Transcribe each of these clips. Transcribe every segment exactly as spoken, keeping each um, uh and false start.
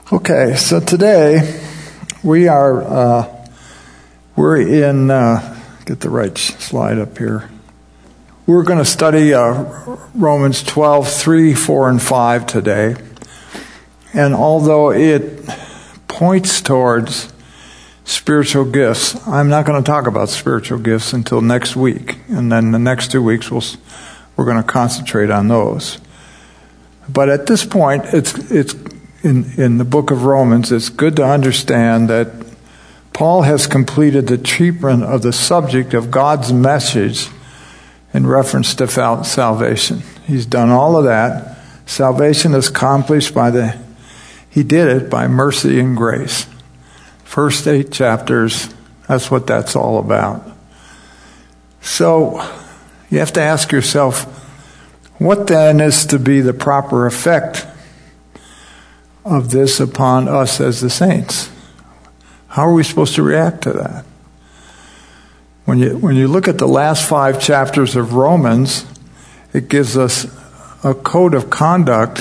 Okay, so today we are uh, we're in uh, get the right slide up here. We're going to study uh, Romans twelve, three, four, and five today, and although it points towards spiritual gifts, I'm not going to talk about spiritual gifts until next week, and then the next two weeks we'll we're going to concentrate on those. But at this point, it's it's. In, in the book of Romans, it's good to understand that Paul has completed the treatment of the subject of God's message in reference to salvation. He's done all of that. Salvation is accomplished by the, he did it by mercy and grace. First eight chapters, that's what that's all about. So, you have to ask yourself, what then is to be the proper effect of this upon us as the saints? How are we supposed to react to that? When you when you look at the last five chapters of Romans, it gives us a code of conduct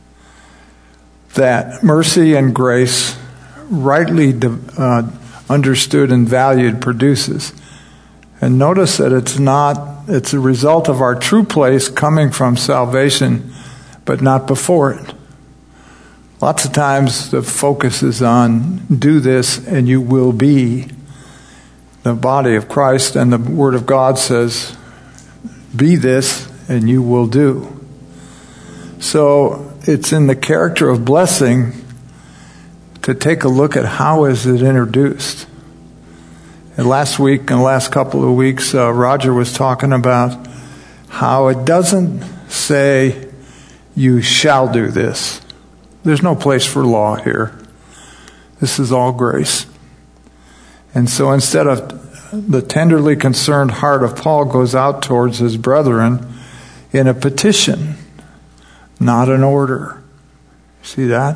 that mercy and grace, rightly uh, understood and valued, produces. And notice that it's not, it's a result of our true place coming from salvation, but not before it. Lots of times the focus is on do this and you will be the body of Christ, and the Word of God says be this and you will do. So it's in the character of blessing to take a look at how is it introduced. And last week and the last couple of weeks, uh, Roger was talking about how it doesn't say you shall do this. There's no place for law here. This is all grace. And so instead of the tenderly concerned heart of Paul goes out towards his brethren in a petition, not an order. See that?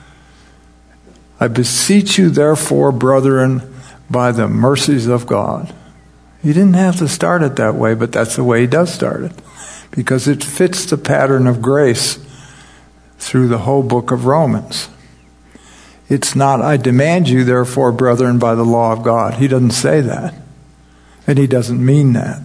I beseech you therefore, brethren, by the mercies of God. He didn't have to start it that way, but that's the way he does start it, because it fits the pattern of grace through the whole book of Romans. It's not, I demand you, therefore, brethren, by the law of God. He doesn't say that. And he doesn't mean that.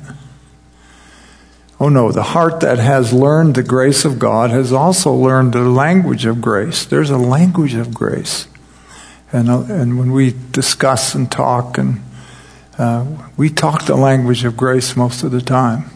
Oh no, the heart that has learned the grace of God has also learned the language of grace. There's a language of grace. And, uh, and when we discuss and talk, and uh, we talk the language of grace most of the time.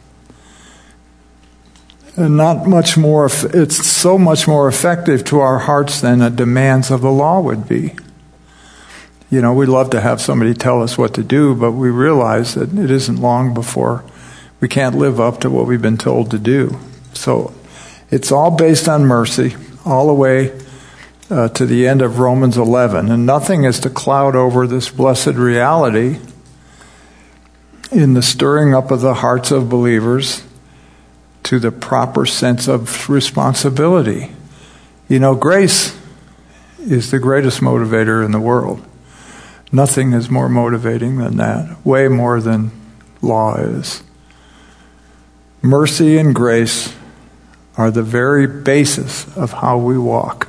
And not much more, it's so much more effective to our hearts than the demands of the law would be. You know, we love to have somebody tell us what to do, but we realize that it isn't long before we can't live up to what we've been told to do. So it's all based on mercy, all the way uh, to the end of Romans eleven. And nothing is to cloud over this blessed reality in the stirring up of the hearts of believers to the proper sense of responsibility. You know, grace is the greatest motivator in the world. Nothing is more motivating than that, way more than law is. Mercy and grace are the very basis of how we walk.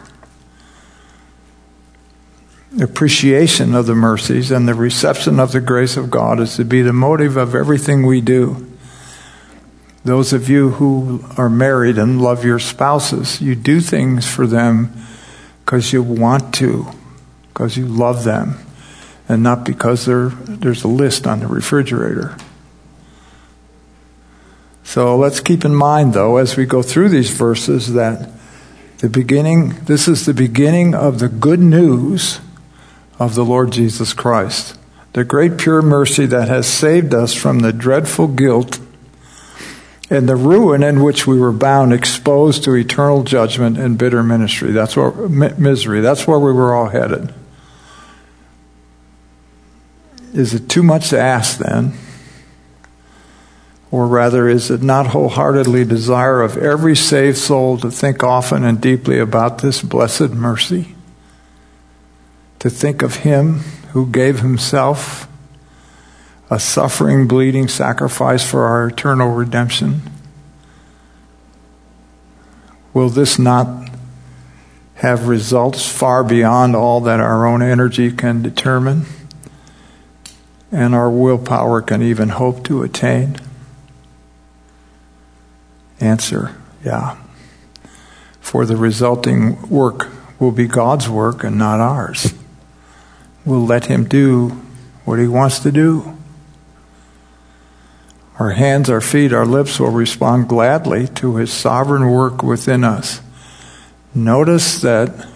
Appreciation of the mercies and the reception of the grace of God is to be the motive of everything we do. Those of you who are married and love your spouses, you do things for them because you want to, because you love them, and not because there's a list on the refrigerator. So let's keep in mind, though, as we go through these verses, that the beginning, this is the beginning of the good news of the Lord Jesus Christ, the great pure mercy that has saved us from the dreadful guilt and the ruin in which we were bound, exposed to eternal judgment and bitter ministry. That's where, misery. That's where we were all headed. Is it too much to ask then? Or rather, is it not wholeheartedly desire of every saved soul to think often and deeply about this blessed mercy? To think of Him who gave Himself a suffering, bleeding sacrifice for our eternal redemption? Will this not have results far beyond all that our own energy can determine and our willpower can even hope to attain? Answer, yeah. For the resulting work will be God's work and not ours. We'll let Him do what He wants to do. Our hands, our feet, our lips will respond gladly to His sovereign work within us. Notice that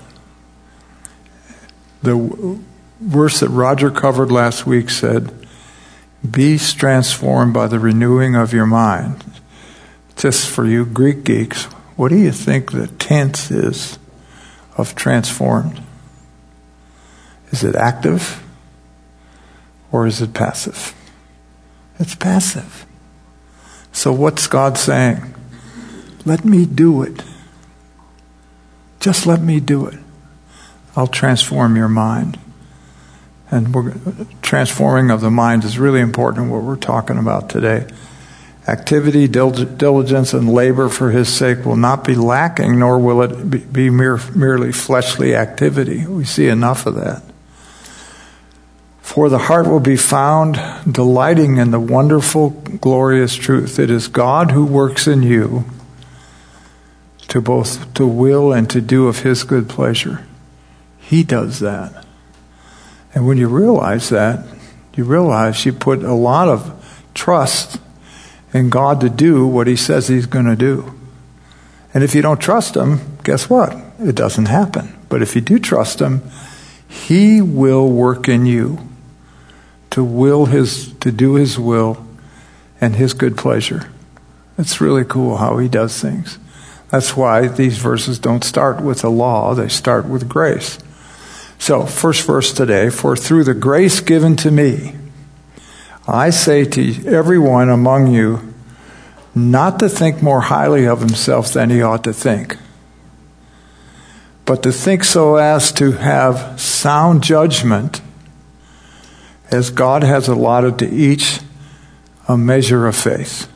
the verse that Roger covered last week said, be transformed by the renewing of your mind. Just for you Greek geeks, what do you think the tense is of transformed? Is it active or is it passive? It's passive. So what's God saying? Let me do it. Just let me do it. I'll transform your mind. And we're, transforming of the mind is really important, what we're talking about today. Activity, diligence, and labor for His sake will not be lacking, nor will it be, be mere, merely fleshly activity. We see enough of that. For the heart will be found delighting in the wonderful, glorious truth. It is God who works in you to both to will and to do of His good pleasure. He does that. And when you realize that, you realize you put a lot of trust in God to do what He says He's going to do. And if you don't trust Him, guess what? It doesn't happen. But if you do trust Him, He will work in you to will His, to do His will and His good pleasure. It's really cool how He does things. That's why these verses don't start with the law, they start with grace. So, first verse today, for through the grace given to me, I say to everyone among you, not to think more highly of himself than he ought to think, but to think so as to have sound judgment, as God has allotted to each a measure of faith.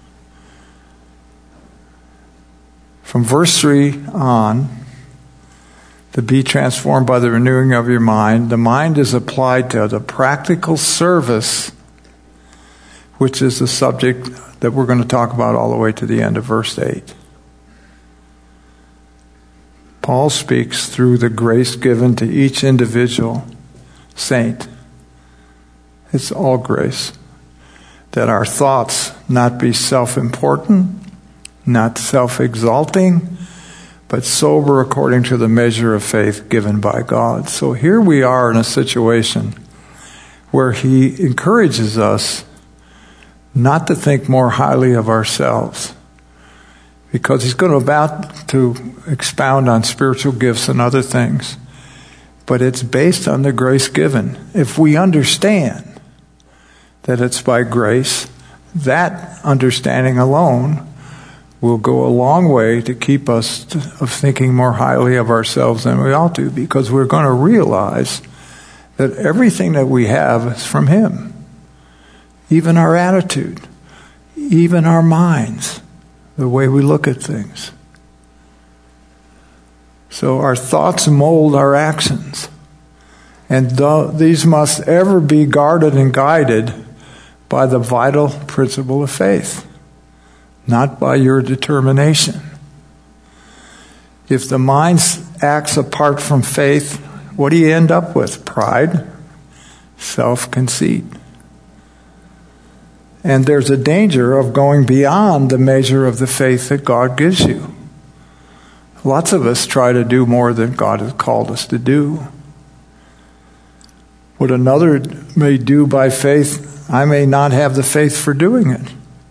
From verse three on, to be transformed by the renewing of your mind, the mind is applied to the practical service, which is the subject that we're going to talk about all the way to the end of verse eight. Paul speaks through the grace given to each individual saint. It's all grace. That our thoughts not be self-important, not self-exalting, but sober according to the measure of faith given by God. So here we are in a situation where He encourages us not to think more highly of ourselves, because He's going to about to expound on spiritual gifts and other things. But it's based on the grace given. If we understand that it's by grace, that understanding alone will go a long way to keep us to, of thinking more highly of ourselves than we ought to, because we're going to realize that everything that we have is from Him. Even our attitude, even our minds, the way we look at things. So our thoughts mold our actions. And th- these must ever be guarded and guided by the vital principle of faith, not by your determination. If the mind acts apart from faith, what do you end up with? Pride, self-conceit. And there's a danger of going beyond the measure of the faith that God gives you. Lots of us try to do more than God has called us to do. What another may do by faith, I may not have the faith for doing it.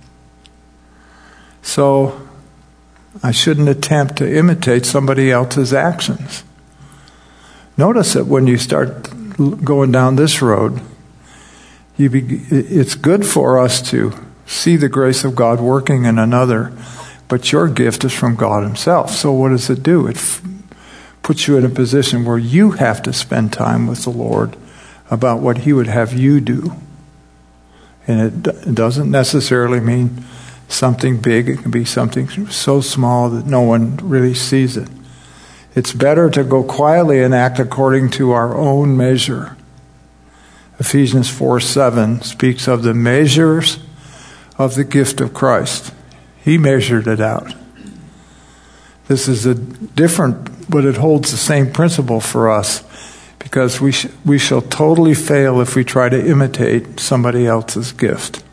So I shouldn't attempt to imitate somebody else's actions. Notice that when you start going down this road, you be, it's good for us to see the grace of God working in another, but your gift is from God Himself. So what does it do? It f- puts you in a position where you have to spend time with the Lord about what He would have you do. And it, d- it doesn't necessarily mean something big. It can be something so small that no one really sees it. It's better to go quietly and act according to our own measure. Ephesians four seven speaks of the measures of the gift of Christ. He measured it out. This is a different, but it holds the same principle for us, because we sh- we shall totally fail if we try to imitate somebody else's gift.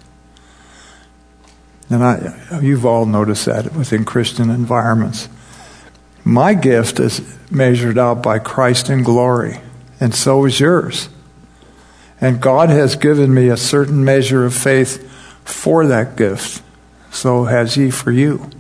And I, you've all noticed that within Christian environments. My gift is measured out by Christ in glory, and so is yours. And God has given me a certain measure of faith for that gift. So has He for you.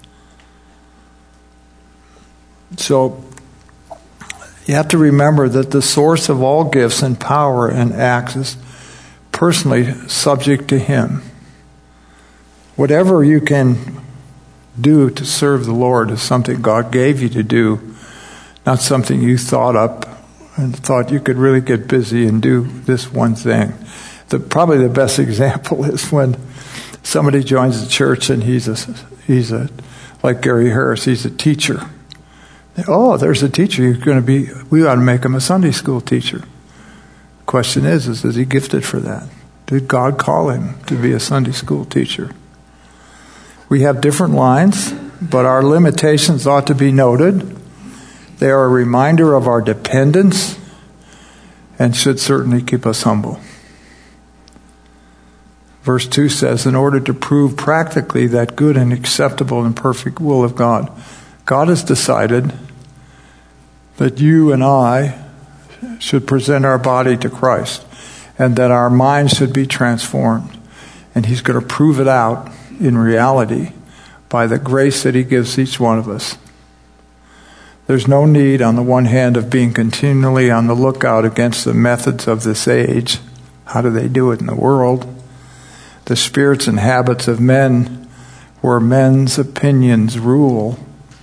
So you have to remember that the source of all gifts and power and acts is personally subject to Him. Whatever you can do to serve the Lord is something God gave you to do, not something you thought up and thought you could really get busy and do this one thing. The, probably the best example is when somebody joins the church and he's a, he's a, like Gary Harris, he's a teacher. Oh, there's a teacher. You're going to be, we ought to make him a Sunday school teacher. The question is, is, is he gifted for that? Did God call him to be a Sunday school teacher? We have different lines, but our limitations ought to be noted. They are a reminder of our dependence and should certainly keep us humble. Verse two says, in order to prove practically that good and acceptable and perfect will of God, God has decided that you and I should present our body to Christ and that our minds should be transformed. And He's going to prove it out in reality by the grace that He gives each one of us. There's no need, on the one hand, of being continually on the lookout against the methods of this age. How do they do it in the world? The spirits and habits of men where men's opinions rule.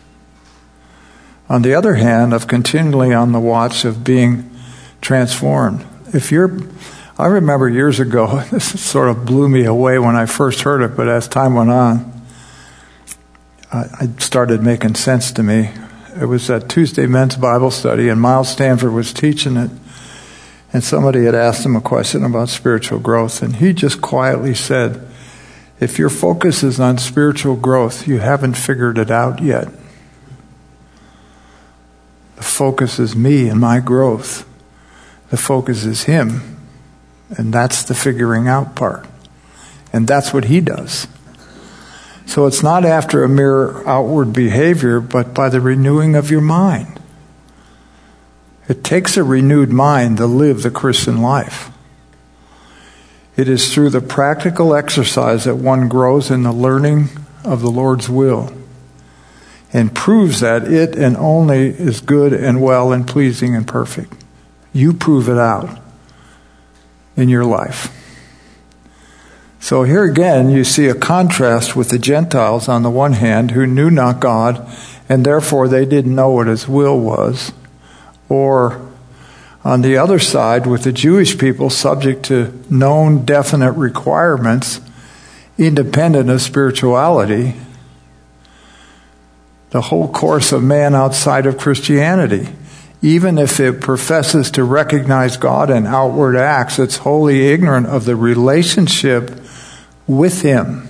On the other hand, of continually on the watch of being transformed. If you're, I remember years ago, this sort of blew me away when I first heard it, but as time went on, I started making sense to me. It was a Tuesday men's Bible study, and Miles Stanford was teaching it, and somebody had asked him a question about spiritual growth, and he just quietly said, if your focus is on spiritual growth, you haven't figured it out yet. The focus is me and my growth. The focus is Him, and that's the figuring out part. And that's what He does. So it's not after a mere outward behavior, but by the renewing of your mind. It takes a renewed mind to live the Christian life. It is through the practical exercise that one grows in the learning of the Lord's will and proves that it and only is good and well and pleasing and perfect. You prove it out in your life. So here again, you see a contrast with the Gentiles on the one hand, who knew not God, and therefore they didn't know what His will was. Or on the other side, with the Jewish people subject to known definite requirements, independent of spirituality, the whole course of man outside of Christianity. Even if it professes to recognize God in outward acts, it's wholly ignorant of the relationship with Him.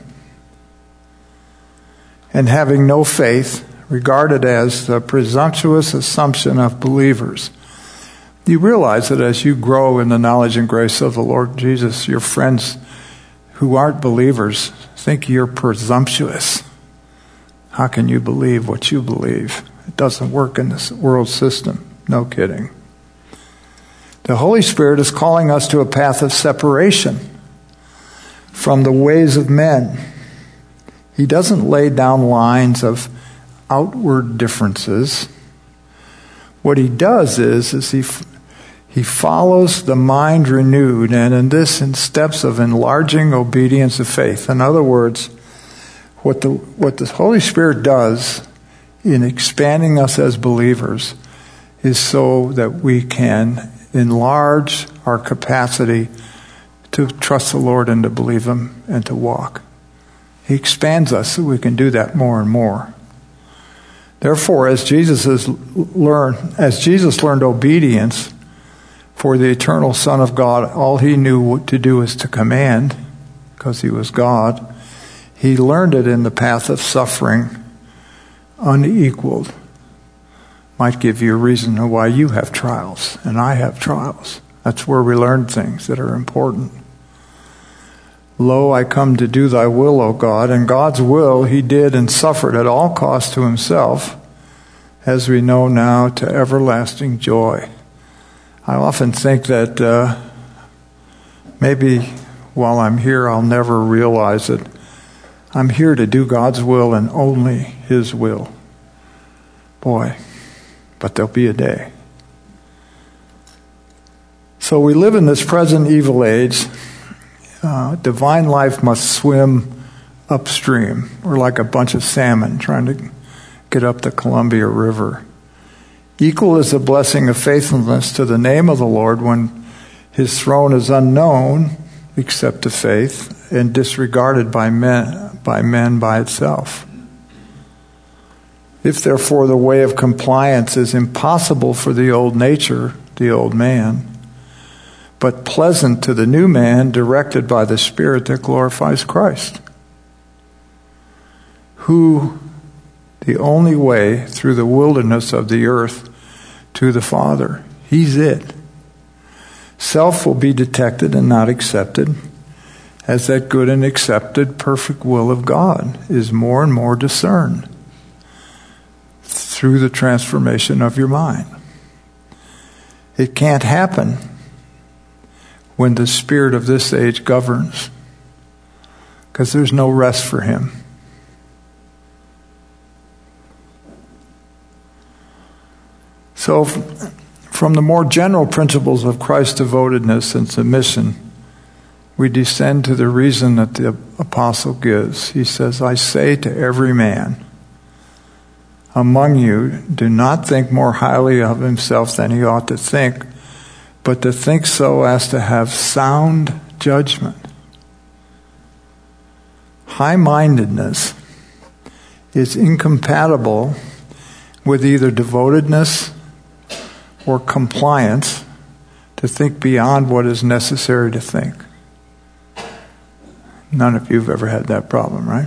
And having no faith, regarded as the presumptuous assumption of believers. You realize that as you grow in the knowledge and grace of the Lord Jesus, your friends who aren't believers think you're presumptuous. How can you believe what you believe? It doesn't work in this world system. No kidding. The Holy Spirit is calling us to a path of separation from the ways of men. He doesn't lay down lines of outward differences. What He does is, is he, he follows the mind renewed, and in this in steps of enlarging obedience of faith. In other words, what the what the Holy Spirit does in expanding us as believers is so that we can enlarge our capacity to trust the Lord and to believe Him and to walk. He expands us so we can do that more and more. Therefore, as Jesus has learned, as Jesus learned obedience for the eternal Son of God, all he knew to do is to command, because he was God. He learned it in the path of suffering, unequaled. Might give you a reason why you have trials and I have trials. That's where we learn things that are important. Lo, I come to do thy will, O God. And God's will he did and suffered at all cost to himself, as we know now, to everlasting joy. I often think that uh, maybe while I'm here I'll never realize it. I'm here to do God's will and only his will. Boy, but there'll be a day. So we live in this present evil age. Uh, divine life must swim upstream. We're like a bunch of salmon trying to get up the Columbia River. Equal is the blessing of faithfulness to the name of the Lord when his throne is unknown except to faith and disregarded by men by men by itself. If therefore the way of compliance is impossible for the old nature, the old man, but pleasant to the new man directed by the Spirit that glorifies Christ, who the only way through the wilderness of the earth to the Father. He's it. Self will be detected and not accepted, as that good and accepted perfect will of God is more and more discerned through the transformation of your mind. It can't happen when the spirit of this age governs, because there's no rest for him. So from the more general principles of Christ's devotedness and submission, we descend to the reason that the apostle gives. He says, I say to every man among you, do not think more highly of himself than he ought to think, but to think so as to have sound judgment. High-mindedness is incompatible with either devotedness or compliance to think beyond what is necessary to think. None of you have ever had that problem, right?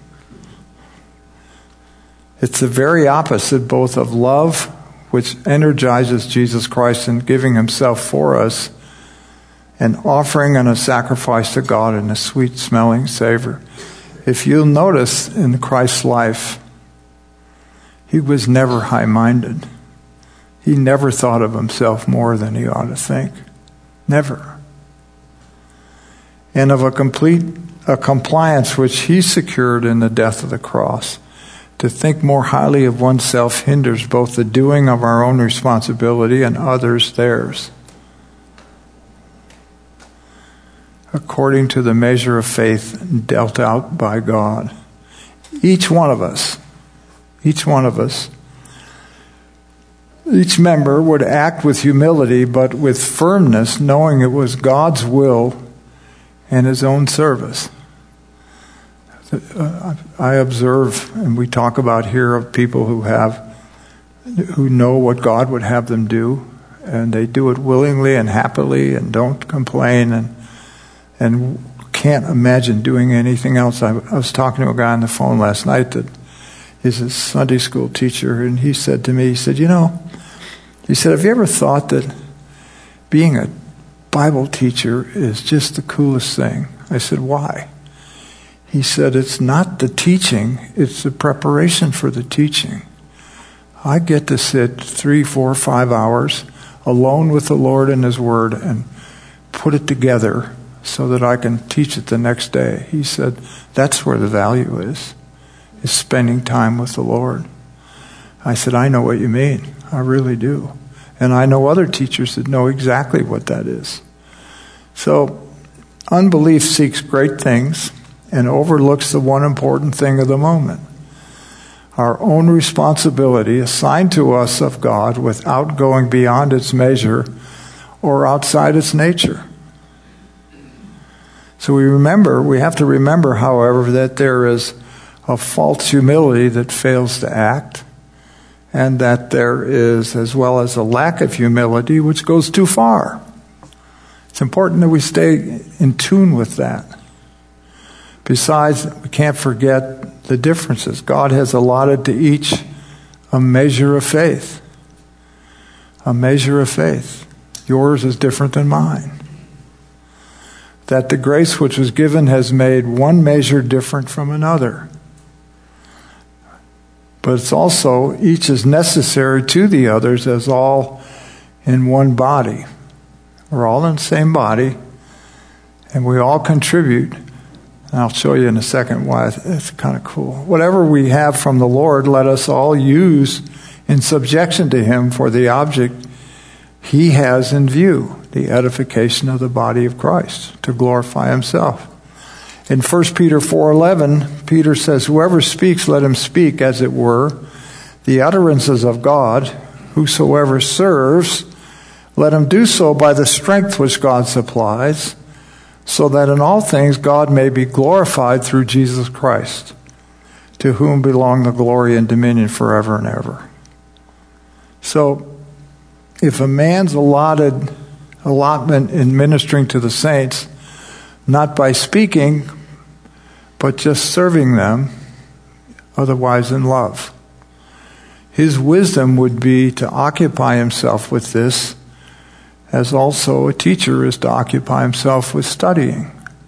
It's the very opposite both of love, which energizes Jesus Christ in giving himself for us, and offering and a sacrifice to God in a sweet-smelling savor. If you'll notice in Christ's life, he was never high-minded. He never thought of himself more than he ought to think. Never. And of a complete a compliance which he secured in the death of the cross. To think more highly of oneself hinders both the doing of our own responsibility and others theirs, according to the measure of faith dealt out by God. Each one of us, each one of us, each member would act with humility, but with firmness, knowing it was God's will and his own service. I observe, and we talk about here, of people who have, who know what God would have them do, and they do it willingly and happily and don't complain and and can't imagine doing anything else. I, I was talking to a guy on the phone last night that is a Sunday school teacher, and he said to me, he said, you know, he said, have you ever thought that being a Bible teacher is just the coolest thing? I said, why? He said, it's not the teaching, it's the preparation for the teaching. I get to sit three, four, five hours alone with the Lord and his word and put it together so that I can teach it the next day. He said, that's where the value is, is spending time with the Lord. I said, I know what you mean. I really do. And I know other teachers that know exactly what that is. So, unbelief seeks great things and overlooks the one important thing of the moment. Our own responsibility assigned to us of God without going beyond its measure or outside its nature. So we remember, we have to remember, however, that there is a false humility that fails to act, and that there is, as well as a lack of humility, which goes too far. It's important that we stay in tune with that. Besides, we can't forget the differences. God has allotted to each a measure of faith. A measure of faith. Yours is different than mine. That the grace which was given has made one measure different from another. But it's also, each is necessary to the others as all in one body. We're all in the same body, and we all contribute. And I'll show you in a second why it's kind of cool. Whatever we have from the Lord, let us all use in subjection to Him for the object He has in view, the edification of the body of Christ, to glorify Himself. In First Peter four eleven, Peter says, whoever speaks, let him speak, as it were, the utterances of God. Whosoever serves, let him do so by the strength which God supplies, so that in all things God may be glorified through Jesus Christ, to whom belong the glory and dominion forever and ever. So, if a man's allotted allotment in ministering to the saints, not by speaking, but just serving them, otherwise in love, his wisdom would be to occupy himself with this, as also a teacher is to occupy himself with studying.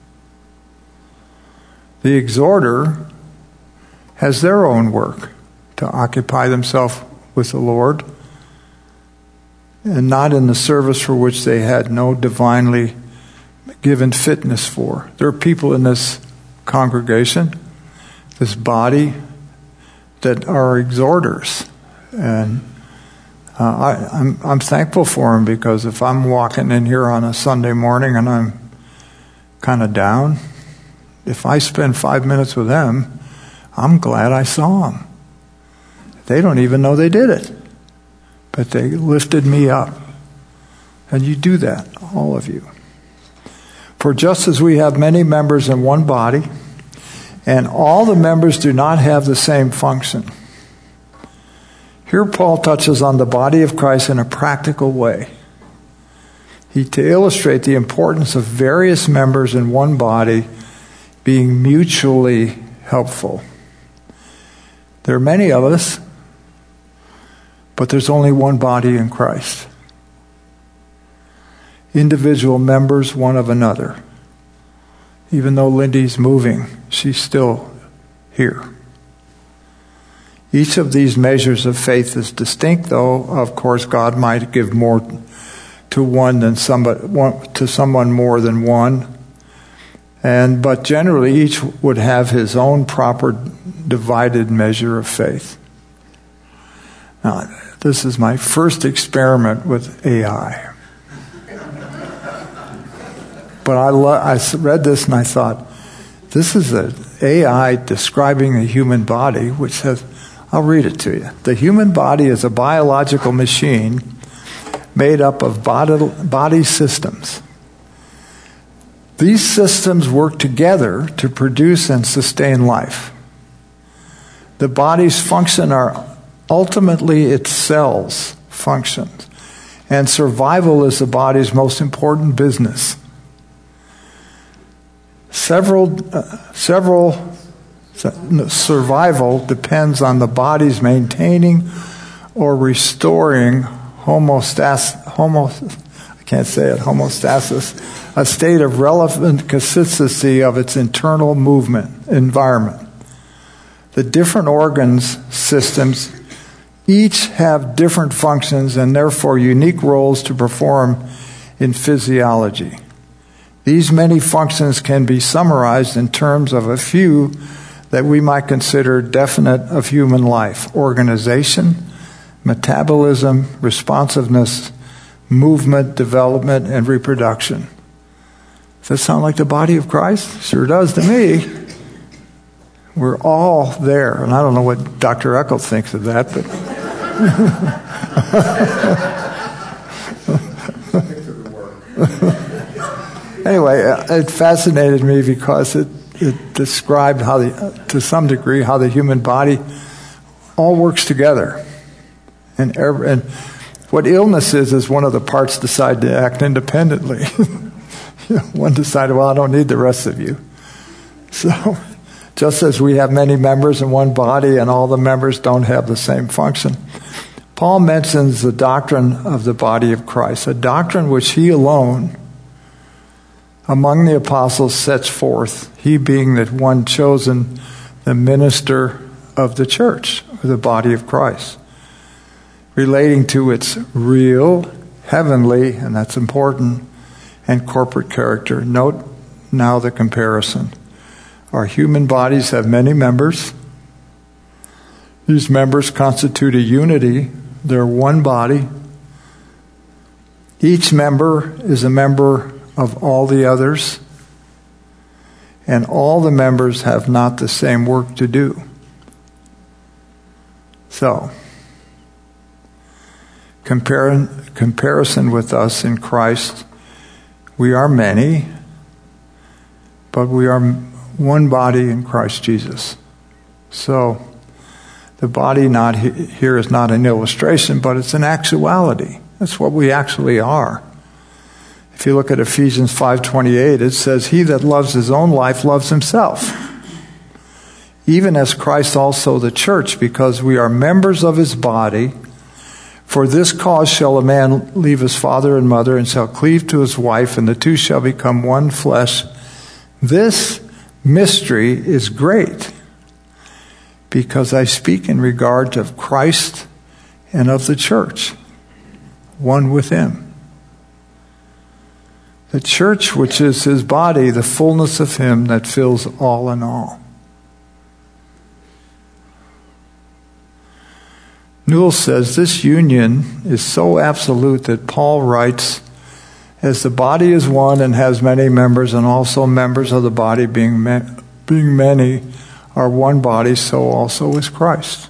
The exhorter has their own work to occupy themselves with the Lord, and not in the service for which they had no divinely given fitness for. There are people in this congregation, this body, that are exhorters, and uh, I, I'm, I'm thankful for them, because if I'm walking in here on a Sunday morning and I'm kind of down, if I spend five minutes with them, I'm glad I saw them. They don't even know they did it, but they lifted me up. And you do that, all of you. For just as we have many members in one body, and all the members do not have the same function. Here Paul touches on the body of Christ in a practical way. He to illustrate the importance of various members in one body being mutually helpful. There are many of us, but there's only one body in Christ. Individual members one of another. Even though Lindy's moving, she's still here. Each of these measures of faith is distinct, though, of course, God might give more to one than somebody, one, to someone more than one. And but generally, each would have his own proper divided measure of faith. Now, this is my first experiment with A I. But I, lo- I read this and I thought, this is an A I describing a human body, which says, I'll read it to you. The human body is a biological machine made up of body, body systems. These systems work together to produce and sustain life. The body's function are ultimately its cells' functions, and survival is the body's most important business. Several, uh, several survival depends on the body's maintaining or restoring homeostasis, homo, I can't say it, homeostasis, a state of relevant consistency of its internal movement, environment. The different organs, systems, each have different functions and therefore unique roles to perform in physiology. These many functions can be summarized in terms of a few that we might consider definite of human life: organization, metabolism, responsiveness, movement, development, and reproduction. Does that sound like the body of Christ? Sure does to me. We're all there. And I don't know what Doctor Eccles thinks of that, but... Anyway, it fascinated me because it, it described how, the, to some degree, how the human body all works together. And, every, and what illness is, is one of the parts decide to act independently. You know, one decided, well, I don't need the rest of you. So, just as we have many members in one body and all the members don't have the same function, Paul mentions the doctrine of the body of Christ, a doctrine which he alone, among the apostles, sets forth, he being the one chosen, the minister of the church, or the body of Christ, relating to its real, heavenly, and that's important, and corporate character. Note now the comparison. Our human bodies have many members. These members constitute a unity. They're one body. Each member is a member of all the others, and all the members have not the same work to do. So, compar- comparison with us in Christ, we are many, but we are one body in Christ Jesus. So, the body not he- here is not an illustration, but it's an actuality. That's what we actually are. If you look at Ephesians five twenty-eight, it says, "He that loves his own life loves himself, even as Christ also the church, because we are members of his body. For this cause shall a man leave his father and mother, and shall cleave to his wife, and the two shall become one flesh. This mystery is great, because I speak in regard of Christ and of the church, one with him." The church, which is his body, the fullness of him that fills all in all. Newell says this union is so absolute that Paul writes, "As the body is one and has many members, and also members of the body being ma- being many are one body, so also is Christ."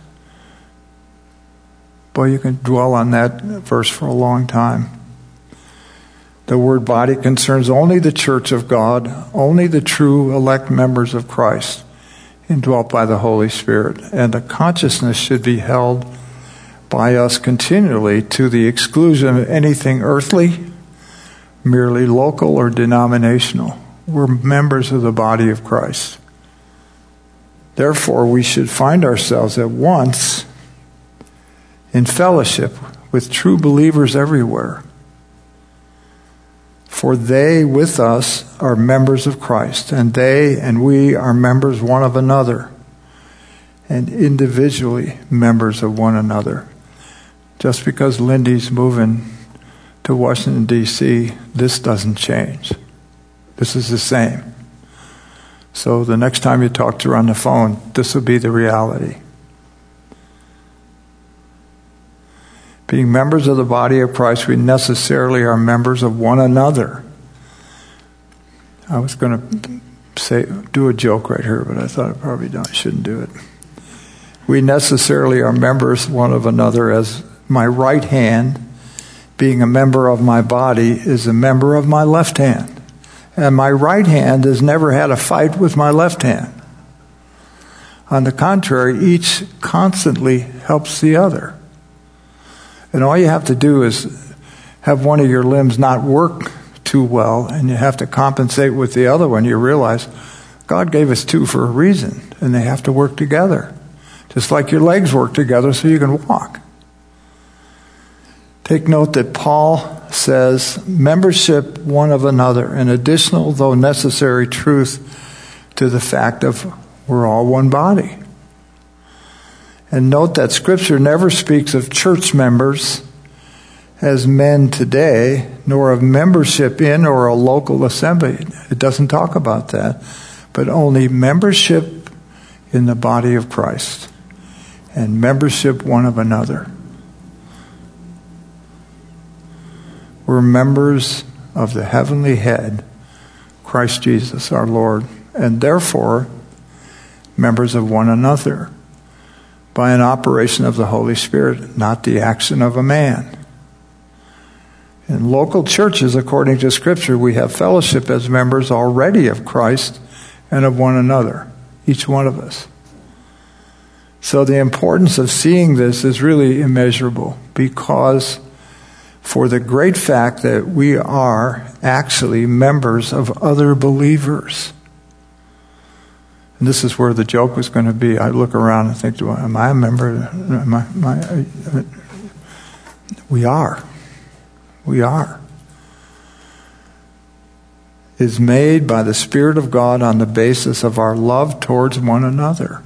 Boy, you can dwell on that verse for a long time. The word body concerns only the church of God, only the true elect members of Christ, indwelt by the Holy Spirit. And the consciousness should be held by us continually to the exclusion of anything earthly, merely local or denominational. We're members of the body of Christ. Therefore, we should find ourselves at once in fellowship with true believers everywhere. For they with us are members of Christ, and they and we are members one of another, and individually members of one another. Just because Lindy's moving to Washington, D C, this doesn't change. This is the same. So the next time you talk to her on the phone, this will be the reality. Being members of the body of Christ, we necessarily are members of one another. I was going to say do a joke right here, but I thought I probably don't, I shouldn't do it. We necessarily are members one of another, as my right hand, being a member of my body, is a member of my left hand. And my right hand has never had a fight with my left hand. On the contrary, each constantly helps the other. And all you have to do is have one of your limbs not work too well, and you have to compensate with the other one. You realize God gave us two for a reason, and they have to work together. Just like your legs work together so you can walk. Take note that Paul says membership one of another, an additional though necessary truth to the fact of we're all one body. And note that Scripture never speaks of church members as men today, nor of membership in or a local assembly. It doesn't talk about that, but only membership in the body of Christ and membership one of another. We're members of the heavenly head, Christ Jesus our Lord, and therefore members of one another by an operation of the Holy Spirit, not the action of a man. In local churches, according to Scripture, we have fellowship as members already of Christ and of one another, each one of us. So the importance of seeing this is really immeasurable, because for the great fact that we are actually members of other believers. And this is where the joke was going to be. I look around and think, am I a member? Am I, am I, we are. We are. Is made by the Spirit of God on the basis of our love towards one another.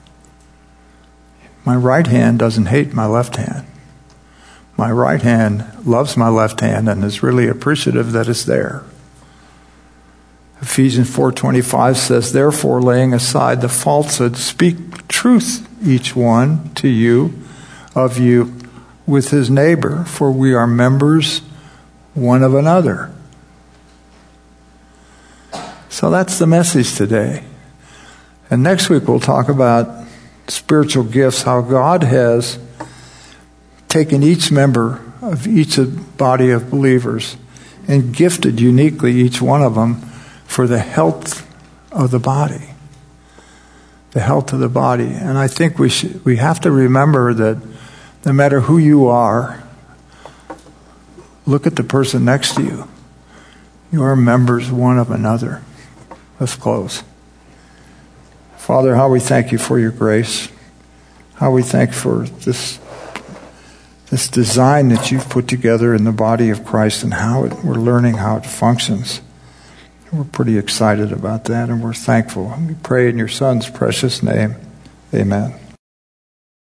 My right hand doesn't hate my left hand. My right hand loves my left hand and is really appreciative that it's there. Ephesians four twenty-five says, therefore, laying aside the falsehood, speak truth, each one to you, of you, with his neighbor, for we are members one of another. So that's the message today. And next week we'll talk about spiritual gifts, how God has taken each member of each body of believers and gifted uniquely each one of them for the health of the body. The health of the body. And I think we should, we have to remember that no matter who you are, look at the person next to you. You are members one of another. Let's close. Father, how we thank you for your grace. How we thank for this, this design that you've put together in the body of Christ, and how it, we're learning how it functions. We're pretty excited about that, and we're thankful. We pray in your Son's precious name. Amen.